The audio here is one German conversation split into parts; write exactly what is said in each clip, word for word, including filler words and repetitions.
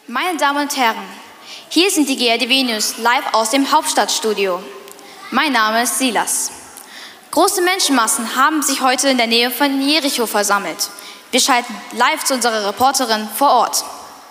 Meine Damen und Herren, hier sind die G R D W News live aus dem Hauptstadtstudio. Mein Name ist Silas. Große Menschenmassen haben sich heute in der Nähe von Jericho versammelt. Wir schalten live zu unserer Reporterin vor Ort.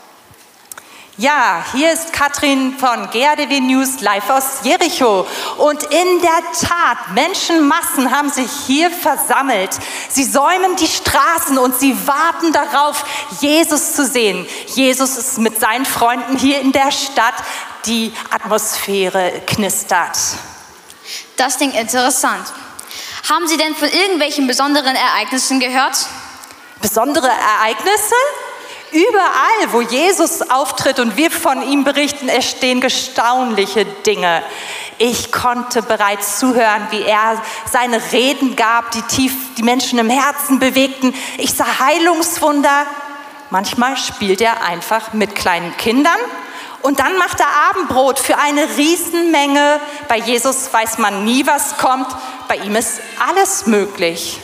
Ja, hier ist Katrin von G R D W News live aus Jericho. Und in der Tat, Menschenmassen haben sich hier versammelt. Sie säumen die Straßen und sie warten darauf, Jesus zu sehen. Jesus ist mit seinen Freunden hier in der Stadt. Die Atmosphäre knistert. Das klingt interessant. Haben Sie denn von irgendwelchen besonderen Ereignissen gehört? Besondere Ereignisse? Überall, wo Jesus auftritt und wir von ihm berichten, entstehen erstaunliche Dinge. Ich konnte bereits zuhören, wie er seine Reden gab, die tief die Menschen im Herzen bewegten. Ich sah Heilungswunder. Manchmal spielt er einfach mit kleinen Kindern. Und dann macht er Abendbrot für eine Riesenmenge. Bei Jesus weiß man nie, was kommt. Bei ihm ist alles möglich.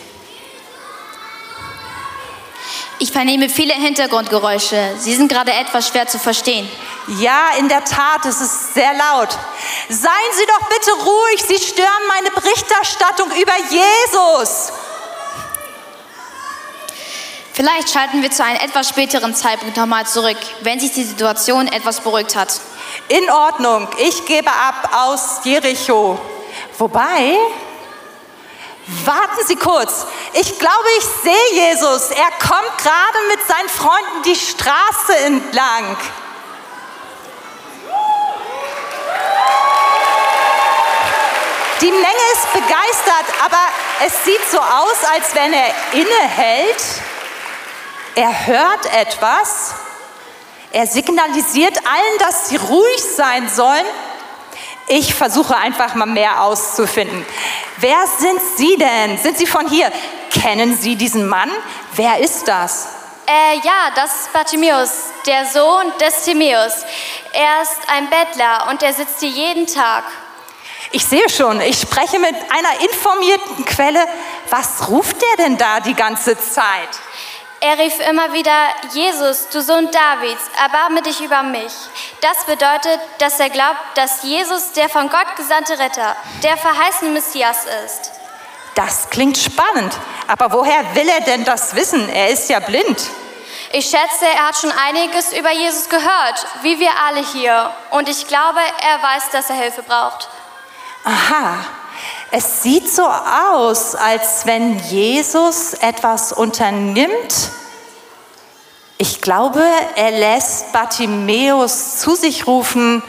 Ich vernehme viele Hintergrundgeräusche. Sie sind gerade etwas schwer zu verstehen. Ja, in der Tat, es ist sehr laut. Seien Sie doch bitte ruhig, Sie stören meine Berichterstattung über Jesus. Vielleicht schalten wir zu einem etwas späteren Zeitpunkt nochmal zurück, wenn sich die Situation etwas beruhigt hat. In Ordnung, ich gebe ab aus Jericho. Wobei... Warten Sie kurz. Ich glaube, ich sehe Jesus. Er kommt gerade mit seinen Freunden die Straße entlang. Die Menge ist begeistert, aber es sieht so aus, als wenn er innehält. Er hört etwas. Er signalisiert allen, dass sie ruhig sein sollen. Ich versuche einfach mal mehr auszufinden. Wer sind Sie denn? Sind Sie von hier? Kennen Sie diesen Mann? Wer ist das? Äh, ja, das ist Bartimäus, der Sohn des Timäus. Er ist ein Bettler und er sitzt hier jeden Tag. Ich sehe schon, ich spreche mit einer informierten Quelle. Was ruft der denn da die ganze Zeit? Er rief immer wieder, Jesus, du Sohn Davids, erbarme dich über mich. Das bedeutet, dass er glaubt, dass Jesus der von Gott gesandte Retter, der verheißene Messias ist. Das klingt spannend, aber woher will er denn das wissen? Er ist ja blind. Ich schätze, er hat schon einiges über Jesus gehört, wie wir alle hier. Und ich glaube, er weiß, dass er Hilfe braucht. Aha. Es sieht so aus, als wenn Jesus etwas unternimmt. Ich glaube, er lässt Bartimäus zu sich rufen.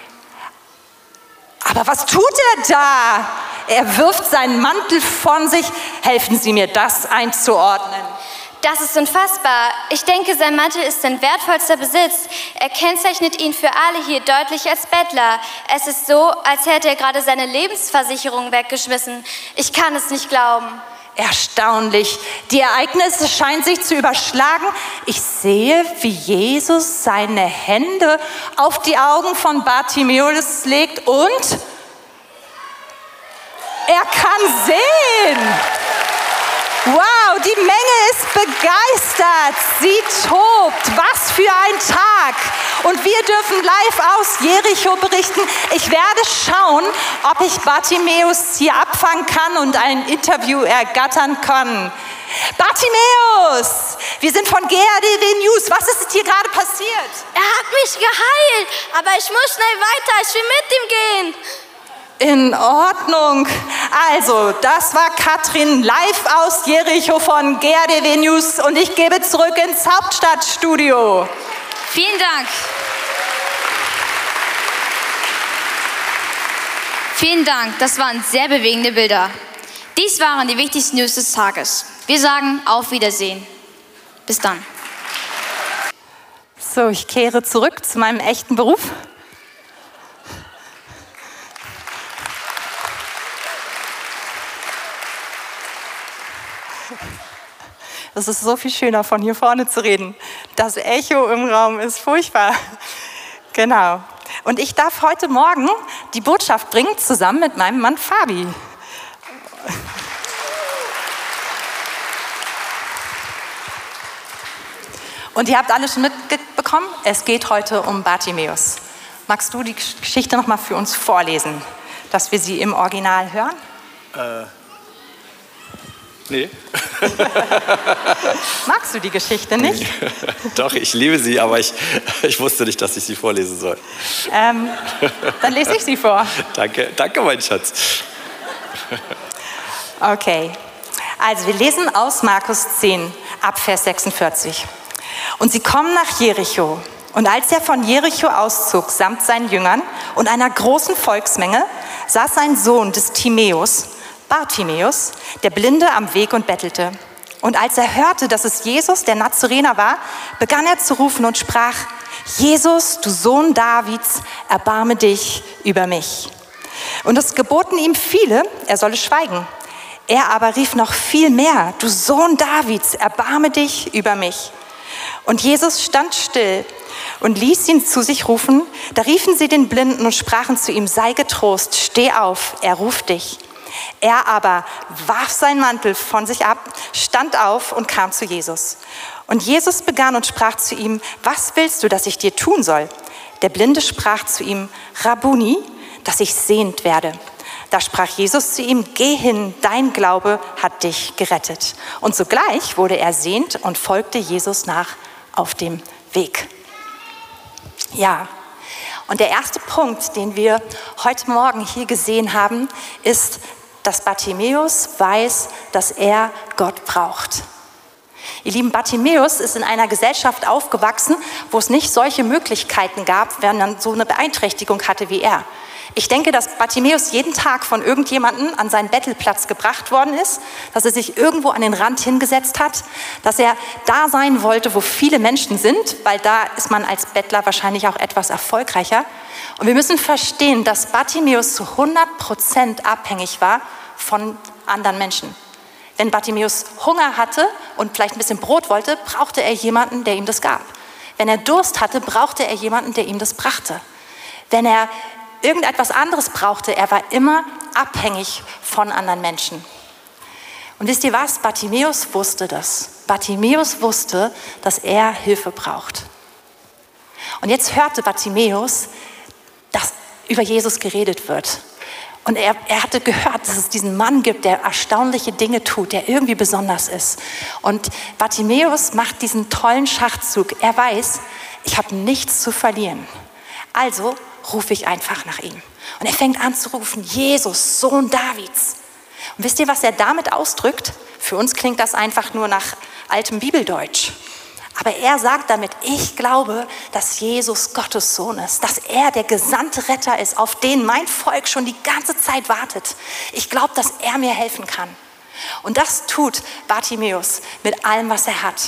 Aber was tut er da? Er wirft seinen Mantel von sich. Helfen Sie mir, das einzuordnen. Das ist unfassbar. Ich denke, sein Mantel ist sein wertvollster Besitz. Er kennzeichnet ihn für alle hier deutlich als Bettler. Es ist so, als hätte er gerade seine Lebensversicherung weggeschmissen. Ich kann es nicht glauben. Erstaunlich. Die Ereignisse scheinen sich zu überschlagen. Ich sehe, wie Jesus seine Hände auf die Augen von Bartimäus legt und er kann sehen. Wow, die Menge ist begeistert. Sie tobt. Was für ein Tag. Und wir dürfen live aus Jericho berichten. Ich werde schauen, ob ich Bartimäus hier abfangen kann und ein Interview ergattern kann. Bartimäus, wir sind von G R D W News. Was ist hier gerade passiert? Er hat mich geheilt, aber ich muss schnell weiter. Ich will mit ihm gehen. In Ordnung. Also, das war Katrin live aus Jericho von G R D W News und ich gebe zurück ins Hauptstadtstudio. Vielen Dank. Vielen Dank, das waren sehr bewegende Bilder. Dies waren die wichtigsten News des Tages. Wir sagen auf Wiedersehen. Bis dann. So, ich kehre zurück zu meinem echten Beruf. Es ist so viel schöner, von hier vorne zu reden. Das Echo im Raum ist furchtbar. Genau. Und ich darf heute Morgen die Botschaft bringen, zusammen mit meinem Mann Fabi. Und ihr habt alle schon mitbekommen, mitbekommen, es geht heute um Bartimäus. Magst du die Geschichte noch mal für uns vorlesen, dass wir sie im Original hören? Äh, nee. Magst du die Geschichte nicht? Doch, ich liebe sie, aber ich, ich wusste nicht, dass ich sie vorlesen soll. Ähm, dann lese ich sie vor. Danke, danke, mein Schatz. Okay, also wir lesen aus Markus zehn, ab Vers sechsundvierzig. Und sie kommen nach Jericho. Und als er von Jericho auszog, samt seinen Jüngern und einer großen Volksmenge, saß sein Sohn des Timäus, Bartimäus, der Blinde, am Weg und bettelte. Und als er hörte, dass es Jesus, der Nazarener war, begann er zu rufen und sprach: Jesus, du Sohn Davids, erbarme dich über mich. Und es geboten ihm viele, er solle schweigen. Er aber rief noch viel mehr: Du Sohn Davids, erbarme dich über mich. Und Jesus stand still und ließ ihn zu sich rufen. Da riefen sie den Blinden und sprachen zu ihm: Sei getrost, steh auf, er ruft dich. Er aber warf seinen Mantel von sich ab, stand auf und kam zu Jesus. Und Jesus begann und sprach zu ihm: Was willst du, dass ich dir tun soll? Der Blinde sprach zu ihm: Rabbuni, dass ich sehend werde. Da sprach Jesus zu ihm: Geh hin, dein Glaube hat dich gerettet. Und sogleich wurde er sehend und folgte Jesus nach auf dem Weg. Ja, und der erste Punkt, den wir heute Morgen hier gesehen haben, ist, dass Bartimäus weiß, dass er Gott braucht. Ihr Lieben, Bartimäus ist in einer Gesellschaft aufgewachsen, wo es nicht solche Möglichkeiten gab, wenn man so eine Beeinträchtigung hatte wie er. Ich denke, dass Bartimäus jeden Tag von irgendjemandem an seinen Bettelplatz gebracht worden ist, dass er sich irgendwo an den Rand hingesetzt hat, dass er da sein wollte, wo viele Menschen sind, weil da ist man als Bettler wahrscheinlich auch etwas erfolgreicher. Und wir müssen verstehen, dass Bartimäus zu hundert Prozent abhängig war von anderen Menschen. Wenn Bartimäus Hunger hatte und vielleicht ein bisschen Brot wollte, brauchte er jemanden, der ihm das gab. Wenn er Durst hatte, brauchte er jemanden, der ihm das brachte. Wenn er irgendetwas anderes brauchte, er war immer abhängig von anderen Menschen. Und wisst ihr was? Bartimäus wusste das. Bartimäus wusste, dass er Hilfe braucht. Und jetzt hörte Bartimäus, dass über Jesus geredet wird. Und er, er hatte gehört, dass es diesen Mann gibt, der erstaunliche Dinge tut, der irgendwie besonders ist. Und Bartimäus macht diesen tollen Schachzug. Er weiß, ich habe nichts zu verlieren. Also rufe ich einfach nach ihm. Und er fängt an zu rufen: Jesus, Sohn Davids. Und wisst ihr, was er damit ausdrückt? Für uns klingt das einfach nur nach altem Bibeldeutsch. Aber er sagt damit: Ich glaube, dass Jesus Gottes Sohn ist, dass er der gesandte Retter ist, auf den mein Volk schon die ganze Zeit wartet. Ich glaube, dass er mir helfen kann. Und das tut Bartimäus mit allem, was er hat.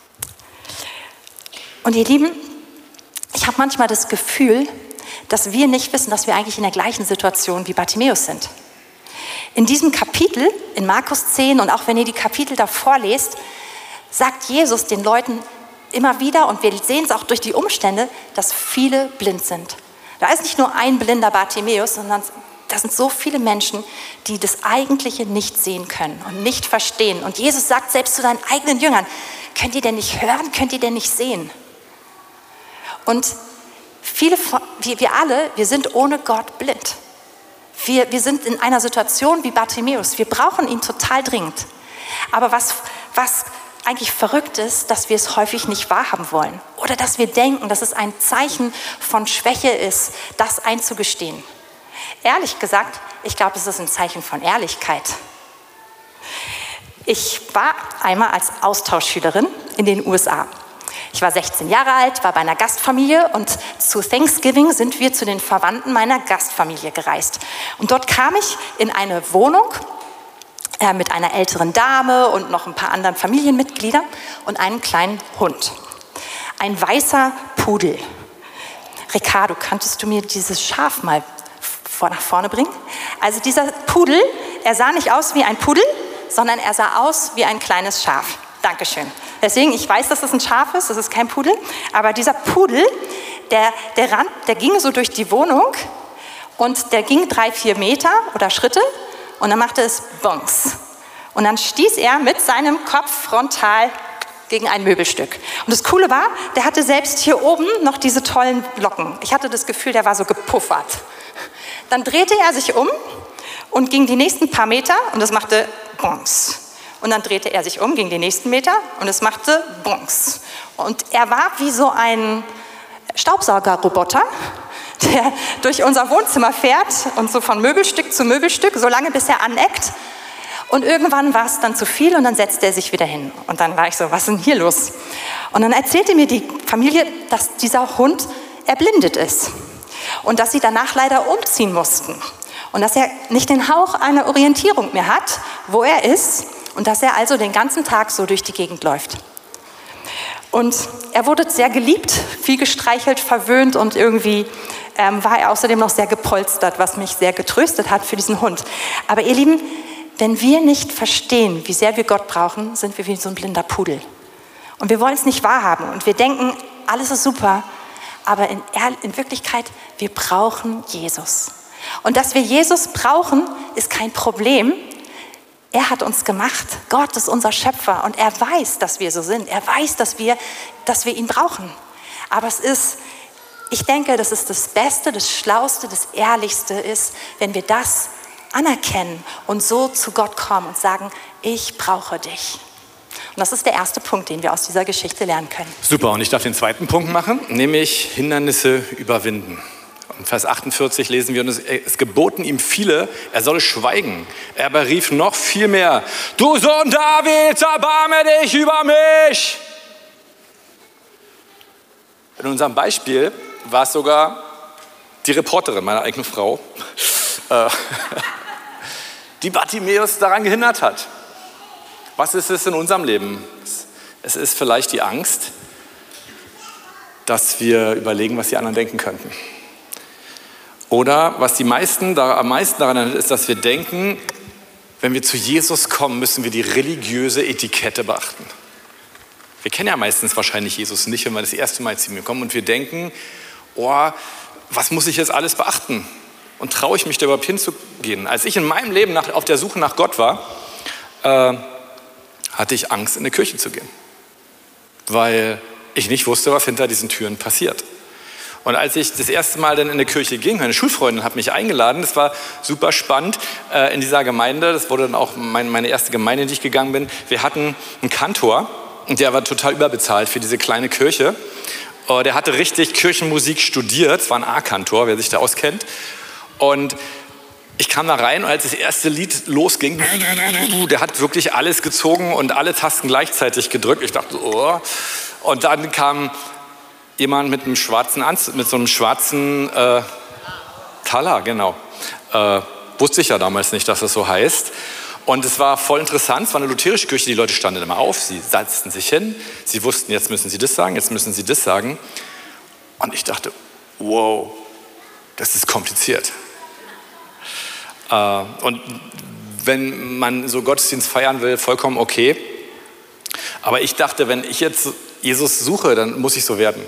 Und ihr Lieben, ich habe manchmal das Gefühl, dass wir nicht wissen, dass wir eigentlich in der gleichen Situation wie Bartimäus sind. In diesem Kapitel, in Markus zehn, und auch wenn ihr die Kapitel davor lest, sagt Jesus den Leuten immer wieder, und wir sehen es auch durch die Umstände, dass viele blind sind. Da ist nicht nur ein blinder Bartimäus, sondern da sind so viele Menschen, die das Eigentliche nicht sehen können und nicht verstehen. Und Jesus sagt selbst zu seinen eigenen Jüngern: Könnt ihr denn nicht hören? Könnt ihr denn nicht sehen? Und viele, wir, wir alle, wir sind ohne Gott blind. Wir, wir sind in einer Situation wie Bartimäus. Wir brauchen ihn total dringend. Aber was, was eigentlich verrückt ist, dass wir es häufig nicht wahrhaben wollen. Oder dass wir denken, dass es ein Zeichen von Schwäche ist, das einzugestehen. Ehrlich gesagt, ich glaube, es ist ein Zeichen von Ehrlichkeit. Ich war einmal als Austauschschülerin in den U S A. Ich war sechzehn Jahre alt, war bei einer Gastfamilie, und zu Thanksgiving sind wir zu den Verwandten meiner Gastfamilie gereist. Und dort kam ich in eine Wohnung äh, mit einer älteren Dame und noch ein paar anderen Familienmitgliedern und einem kleinen Hund. Ein weißer Pudel. Ricardo, könntest du mir dieses Schaf mal vor, nach vorne bringen? Also dieser Pudel, er sah nicht aus wie ein Pudel, sondern er sah aus wie ein kleines Schaf. Dankeschön. Deswegen, ich weiß, dass das ein Schaf ist, das ist kein Pudel, aber dieser Pudel, der, der, Rand, der ging so durch die Wohnung und der ging drei, vier Meter oder Schritte und dann machte es Bonks. Und dann stieß er mit seinem Kopf frontal gegen ein Möbelstück. Und das Coole war, der hatte selbst hier oben noch diese tollen Locken. Ich hatte das Gefühl, der war so gepuffert. Dann drehte er sich um und ging die nächsten paar Meter und es machte Bonks. Und dann drehte er sich um, ging die nächsten Meter und es machte Bonks. Und er war wie so ein Staubsaugerroboter, der durch unser Wohnzimmer fährt und so von Möbelstück zu Möbelstück, so lange bis er aneckt. Und irgendwann war es dann zu viel und dann setzte er sich wieder hin. Und dann war ich so, was ist denn hier los? Und dann erzählte mir die Familie, dass dieser Hund erblindet ist und dass sie danach leider umziehen mussten und dass er nicht den Hauch einer Orientierung mehr hat, wo er ist und dass er also den ganzen Tag so durch die Gegend läuft. Und er wurde sehr geliebt, viel gestreichelt, verwöhnt und irgendwie ähm, war er außerdem noch sehr gepolstert, was mich sehr getröstet hat für diesen Hund. Aber ihr Lieben, wenn wir nicht verstehen, wie sehr wir Gott brauchen, sind wir wie so ein blinder Pudel. Und wir wollen es nicht wahrhaben und wir denken, alles ist super, aber in, in Wirklichkeit, wir brauchen Jesus. Und dass wir Jesus brauchen, ist kein Problem. Er hat uns gemacht. Gott ist unser Schöpfer und er weiß, dass wir so sind. Er weiß, dass wir, dass wir ihn brauchen. Aber es ist, ich denke, dass es das Beste, das Schlauste, das Ehrlichste ist, wenn wir das anerkennen und so zu Gott kommen und sagen, ich brauche dich. Und das ist der erste Punkt, den wir aus dieser Geschichte lernen können. Super, und ich darf den zweiten Punkt machen, nämlich Hindernisse überwinden. In Vers achtundvierzig lesen wir, und es, es geboten ihm viele, er solle schweigen. Er aber rief noch viel mehr, du Sohn Davids, erbarme dich über mich. In unserem Beispiel war es sogar die Reporterin, meine eigene Frau, die Bartimäus daran gehindert hat. Was ist es in unserem Leben? Es ist vielleicht die Angst, dass wir überlegen, was die anderen denken könnten. Oder was die meisten, da, am meisten daran erinnert, ist, dass wir denken, wenn wir zu Jesus kommen, müssen wir die religiöse Etikette beachten. Wir kennen ja meistens wahrscheinlich Jesus nicht, wenn wir das erste Mal zu ihm kommen und wir denken, oh, was muss ich jetzt alles beachten? Und traue ich mich da überhaupt hinzugehen? Als ich in meinem Leben nach, auf der Suche nach Gott war, äh, hatte ich Angst, in eine Kirche zu gehen. Weil ich nicht wusste, was hinter diesen Türen passiert. Und als ich das erste Mal dann in eine Kirche ging, meine Schulfreundin hat mich eingeladen, das war super spannend äh, in dieser Gemeinde, das wurde dann auch mein, meine erste Gemeinde, in die ich gegangen bin. Wir hatten einen Kantor und der war total überbezahlt für diese kleine Kirche. Uh, der hatte richtig Kirchenmusik studiert, es war ein A-Kantor, wer sich da auskennt. Und ich kam da rein und als das erste Lied losging, der hat wirklich alles gezogen und alle Tasten gleichzeitig gedrückt. Ich dachte, oh. Und dann kam jemand mit einem schwarzen Anzug, mit so einem schwarzen äh, Talar, genau. Äh, wusste ich ja damals nicht, dass das so heißt. Und es war voll interessant, es war eine lutherische Kirche, die Leute standen immer auf, sie setzten sich hin, sie wussten, jetzt müssen sie das sagen, jetzt müssen sie das sagen. Und ich dachte, wow, das ist kompliziert. Äh, und wenn man so Gottesdienst feiern will, vollkommen okay. Aber ich dachte, wenn ich jetzt Jesus suche, dann muss ich so werden.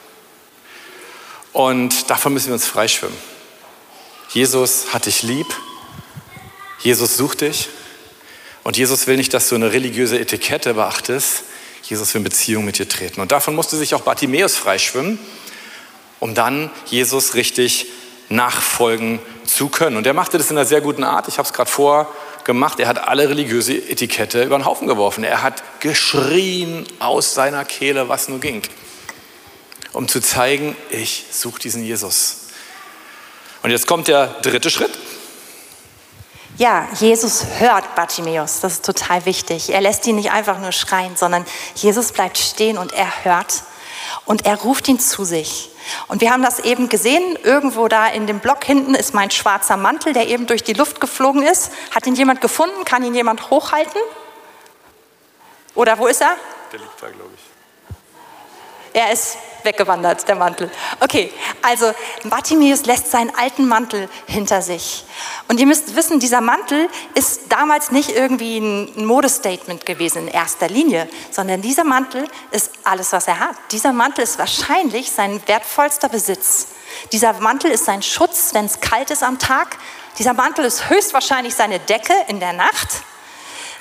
Und davon müssen wir uns freischwimmen. Jesus hat dich lieb, Jesus sucht dich. Und Jesus will nicht, dass du eine religiöse Etikette beachtest. Jesus will in Beziehung mit dir treten. Und davon musste sich auch Bartimäus freischwimmen, um dann Jesus richtig nachfolgen zu können. Und er machte das in einer sehr guten Art. Ich habe es gerade vorgemacht. Er hat alle religiöse Etikette über den Haufen geworfen. Er hat geschrien aus seiner Kehle, was nur ging, um zu zeigen, ich suche diesen Jesus. Und jetzt kommt der dritte Schritt. Ja, Jesus hört Bartimäus, das ist total wichtig. Er lässt ihn nicht einfach nur schreien, sondern Jesus bleibt stehen und er hört und er ruft ihn zu sich. Und wir haben das eben gesehen, irgendwo da in dem Block hinten ist mein schwarzer Mantel, der eben durch die Luft geflogen ist. Hat ihn jemand gefunden? Kann ihn jemand hochhalten? Oder wo ist er? Der liegt da, glaube ich. Er ist weggewandert, der Mantel. Okay, also Bartimäus lässt seinen alten Mantel hinter sich. Und ihr müsst wissen, dieser Mantel ist damals nicht irgendwie ein Modestatement gewesen in erster Linie, sondern dieser Mantel ist alles, was er hat. Dieser Mantel ist wahrscheinlich sein wertvollster Besitz. Dieser Mantel ist sein Schutz, wenn es kalt ist am Tag. Dieser Mantel ist höchstwahrscheinlich seine Decke in der Nacht.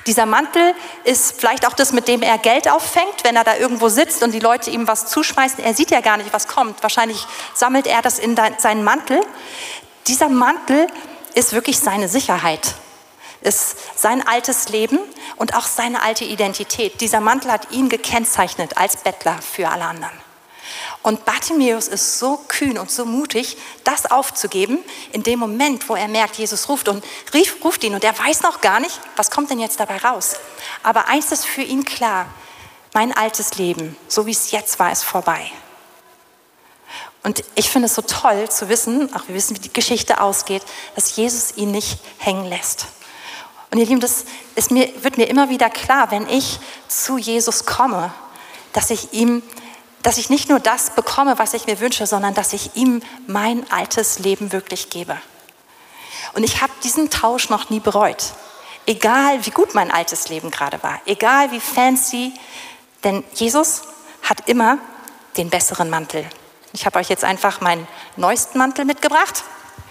Dieser Mantel ist vielleicht auch das, mit dem er Geld auffängt, wenn er da irgendwo sitzt und die Leute ihm was zuschmeißen. Er sieht ja gar nicht, was kommt. Wahrscheinlich sammelt er das in seinen Mantel. Dieser Mantel ist wirklich seine Sicherheit, ist sein altes Leben und auch seine alte Identität. Dieser Mantel hat ihn gekennzeichnet als Bettler für alle anderen. Und Bartimäus ist so kühn und so mutig, das aufzugeben, in dem Moment, wo er merkt, Jesus ruft und rief, ruft ihn und er weiß noch gar nicht, was kommt denn jetzt dabei raus. Aber eins ist für ihn klar, mein altes Leben, so wie es jetzt war, ist vorbei. Und ich finde es so toll zu wissen, auch wir wissen, wie die Geschichte ausgeht, dass Jesus ihn nicht hängen lässt. Und ihr Lieben, das ist mir, wird mir immer wieder klar, wenn ich zu Jesus komme, dass ich ihm dass ich nicht nur das bekomme, was ich mir wünsche, sondern dass ich ihm mein altes Leben wirklich gebe. Und ich habe diesen Tausch noch nie bereut. Egal, wie gut mein altes Leben gerade war, egal wie fancy, denn Jesus hat immer den besseren Mantel. Ich habe euch jetzt einfach meinen neuesten Mantel mitgebracht,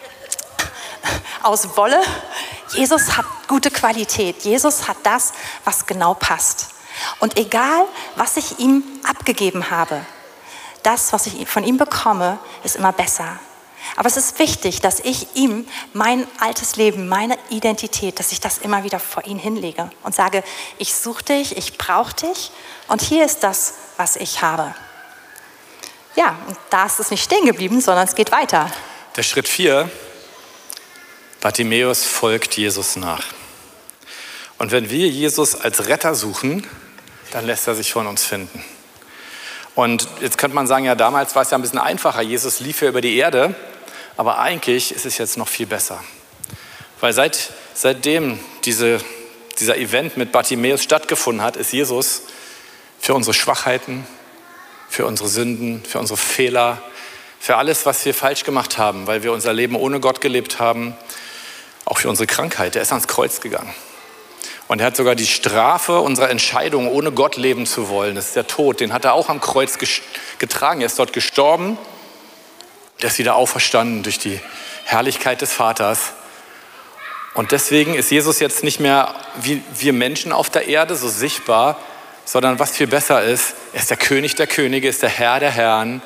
aus Wolle. Jesus hat gute Qualität. Jesus hat das, was genau passt. Und egal, was ich ihm abgegeben habe, das, was ich von ihm bekomme, ist immer besser. Aber es ist wichtig, dass ich ihm mein altes Leben, meine Identität, dass ich das immer wieder vor ihn hinlege und sage, ich suche dich, ich brauche dich und hier ist das, was ich habe. Ja, und da ist es nicht stehen geblieben, sondern es geht weiter. Der Schritt vier, Bartimäus folgt Jesus nach. Und wenn wir Jesus als Retter suchen, dann lässt er sich von uns finden. Und jetzt könnte man sagen, ja, damals war es ja ein bisschen einfacher. Jesus lief ja über die Erde, aber eigentlich ist es jetzt noch viel besser. Weil seit, seitdem diese, dieser Event mit Bartimäus stattgefunden hat, ist Jesus für unsere Schwachheiten, für unsere Sünden, für unsere Fehler, für alles, was wir falsch gemacht haben, weil wir unser Leben ohne Gott gelebt haben, auch für unsere Krankheit. Er ist ans Kreuz gegangen. Und er hat sogar die Strafe unserer Entscheidung, ohne Gott leben zu wollen, das ist der Tod, den hat er auch am Kreuz getragen. Er ist dort gestorben, er ist wieder auferstanden durch die Herrlichkeit des Vaters. Und deswegen ist Jesus jetzt nicht mehr wie wir Menschen auf der Erde so sichtbar, sondern was viel besser ist, er ist der König der Könige, ist der Herr der Herren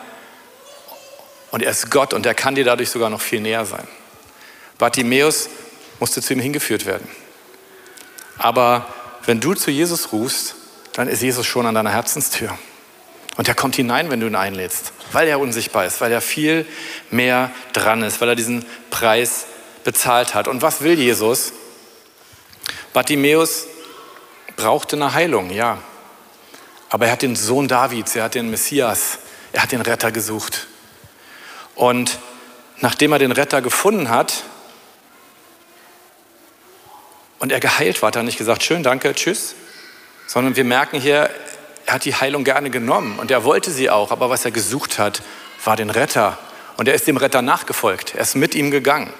und er ist Gott und er kann dir dadurch sogar noch viel näher sein. Bartimäus musste zu ihm hingeführt werden. Aber wenn du zu Jesus rufst, dann ist Jesus schon an deiner Herzenstür. Und er kommt hinein, wenn du ihn einlädst, weil er unsichtbar ist, weil er viel mehr dran ist, weil er diesen Preis bezahlt hat. Und was will Jesus? Bartimäus brauchte eine Heilung, ja. Aber er hat den Sohn Davids, er hat den Messias, er hat den Retter gesucht. Und nachdem er den Retter gefunden hat, und er geheilt war, hat er nicht gesagt, schön, danke, tschüss. Sondern wir merken hier, er hat die Heilung gerne genommen und er wollte sie auch. Aber was er gesucht hat, war den Retter. Und er ist dem Retter nachgefolgt. Er ist mit ihm gegangen.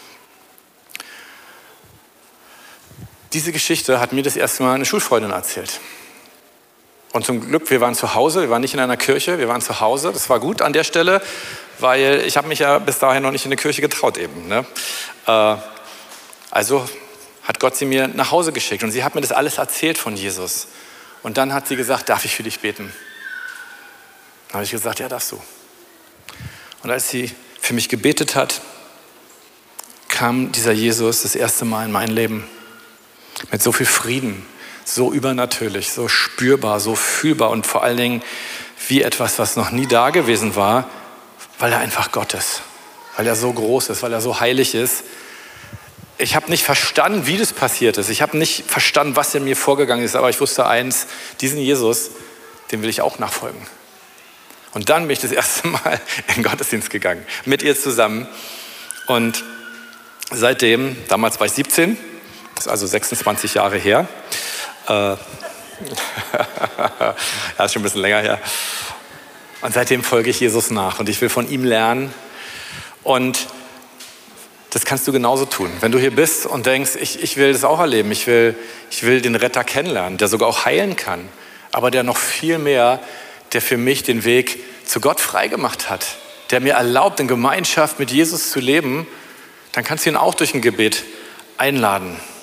Diese Geschichte hat mir das erste Mal eine Schulfreundin erzählt. Und zum Glück, wir waren zu Hause, wir waren nicht in einer Kirche, wir waren zu Hause. Das war gut an der Stelle, weil ich habe mich ja bis dahin noch nicht in eine Kirche getraut eben. Ne? Äh, also hat Gott sie mir nach Hause geschickt und sie hat mir das alles erzählt von Jesus. Und dann hat sie gesagt, darf ich für dich beten? Dann habe ich gesagt, ja, darfst du. Und als sie für mich gebetet hat, kam dieser Jesus das erste Mal in mein Leben mit so viel Frieden, so übernatürlich, so spürbar, so fühlbar und vor allen Dingen wie etwas, was noch nie da gewesen war, weil er einfach Gott ist, weil er so groß ist, weil er so heilig ist. Ich habe nicht verstanden, wie das passiert ist. Ich habe nicht verstanden, was in mir vorgegangen ist. Aber ich wusste eins, diesen Jesus, dem will ich auch nachfolgen. Und dann bin ich das erste Mal in den Gottesdienst gegangen, mit ihr zusammen. Und seitdem, damals war ich siebzehn, das ist also sechsundzwanzig Jahre her. Äh, ja, ist schon ein bisschen länger her. Und seitdem folge ich Jesus nach und ich will von ihm lernen. Und das kannst du genauso tun. Wenn du hier bist und denkst, ich, ich will das auch erleben, ich will, ich will den Retter kennenlernen, der sogar auch heilen kann, aber der noch viel mehr, der für mich den Weg zu Gott freigemacht hat, der mir erlaubt, in Gemeinschaft mit Jesus zu leben, dann kannst du ihn auch durch ein Gebet einladen.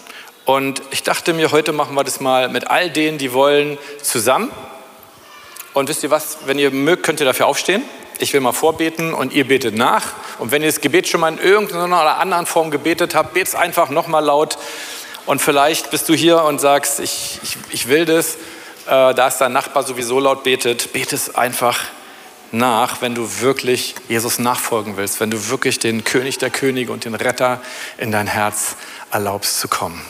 Und ich dachte mir, heute machen wir das mal mit all denen, die wollen, zusammen. Und wisst ihr was, wenn ihr mögt, könnt ihr dafür aufstehen. Ich will mal vorbeten und ihr betet nach. Und wenn ihr das Gebet schon mal in irgendeiner oder anderen Form gebetet habt, betet es einfach nochmal laut. Und vielleicht bist du hier und sagst, ich, ich, ich will das. Äh, da ist dein Nachbar sowieso laut betet. Bete es einfach nach, wenn du wirklich Jesus nachfolgen willst. Wenn du wirklich den König der Könige und den Retter in dein Herz erlaubst zu kommen.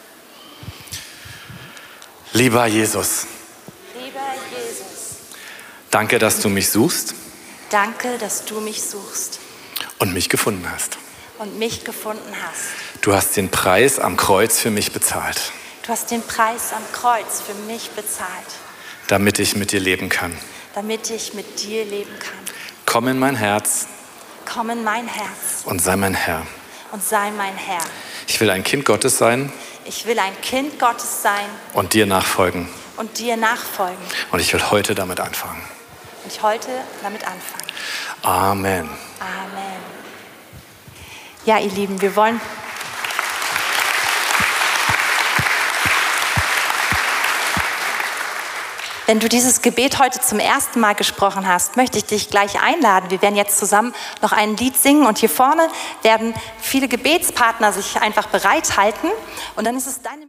Lieber Jesus. Lieber Jesus. Danke, dass du mich suchst. Danke, dass du mich suchst. Und mich gefunden hast. Und mich gefunden hast. Du hast den Preis am Kreuz für mich bezahlt. Du hast den Preis am Kreuz für mich bezahlt. Damit ich mit dir leben kann. Damit ich mit dir leben kann. Komm in mein Herz. Komm in mein Herz. Und sei mein Herr. Und sei mein Herr. Ich will ein Kind Gottes sein. Ich will ein Kind Gottes sein. Und dir nachfolgen. Und dir nachfolgen. Und ich will heute damit anfangen. Und ich heute damit anfangen. Amen. Amen. Ja, ihr Lieben, wir wollen... Wenn du dieses Gebet heute zum ersten Mal gesprochen hast, möchte ich dich gleich einladen. Wir werden jetzt zusammen noch ein Lied singen und hier vorne werden viele Gebetspartner sich einfach bereithalten und dann ist es deine